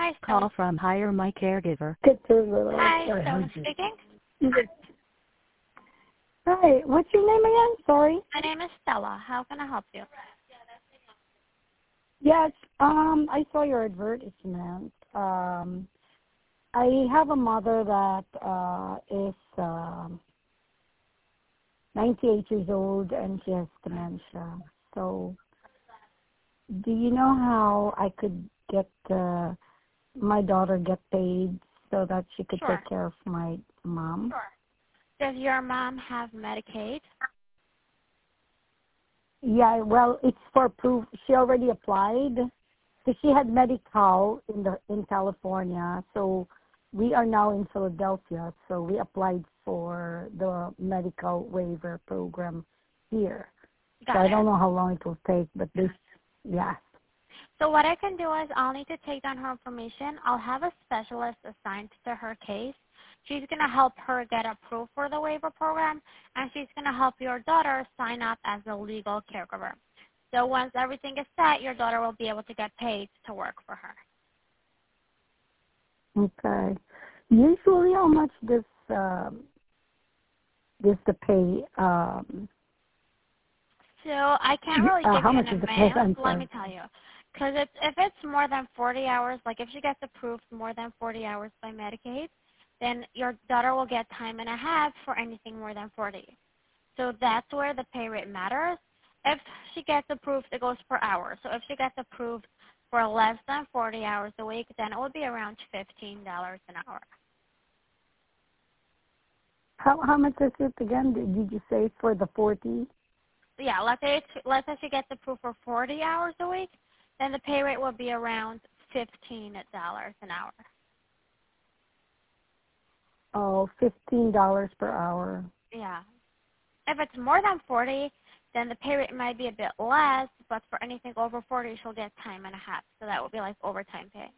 Hi, Call Stella. from Hire My Caregiver. Hi, Stella speaking. Hi, what's your name again? Sorry. My name is Stella. How can I help you? Yes, I saw your advertisement. I have a mother that is 98 years old and she has dementia. So, do you know how I could get my daughter get paid so that she could Sure. take care of my mom? Sure. Does your mom have Medicaid? Yeah, well, it's for proof. She already applied. So she had Medi-Cal in California. So we are now in Philadelphia. So we applied for the medical waiver program here. Got so it. I don't know how long it will take, but this, yeah. So what I can do is I'll need to take down her information. I'll have a specialist assigned to her case. She's going to help her get approved for the waiver program, and she's going to help your daughter sign up as a legal caregiver. So once everything is set, your daughter will be able to get paid to work for her. Okay. Usually, how much does the pay? So I can't really give how you much an is the pay? amount. I'm Let me sorry. tell you. Because if it's more than 40 hours, like if she gets approved more than 40 hours by Medicaid, then your daughter will get time and a half for anything more than 40. So that's where the pay rate matters. If she gets approved, it goes per hour. So if she gets approved for less than 40 hours a week, then it would be around $15 an hour. How much is it again? Did you say for the 40? Yeah, let's say she gets approved for 40 hours a week, then the pay rate will be around $15 an hour. Oh, $15 per hour. Yeah. If it's more than 40, then the pay rate might be a bit less, but for anything over 40, she'll get time and a half. So that would be like overtime pay.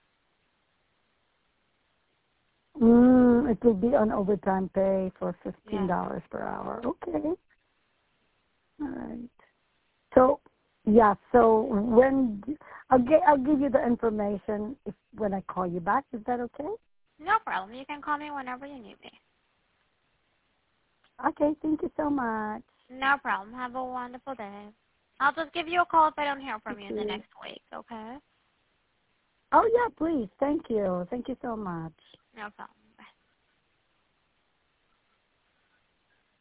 It will be on overtime pay for $15 Yeah. per hour. Okay. All right. So, yeah. So I'll give you the information when I call you back. Is that okay? No problem. You can call me whenever you need me. Okay. Thank you so much. No problem. Have a wonderful day. I'll just give you a call if I don't hear from Thank you in the you. next week, okay? Oh, yeah, please. Thank you. Thank you so much. No problem.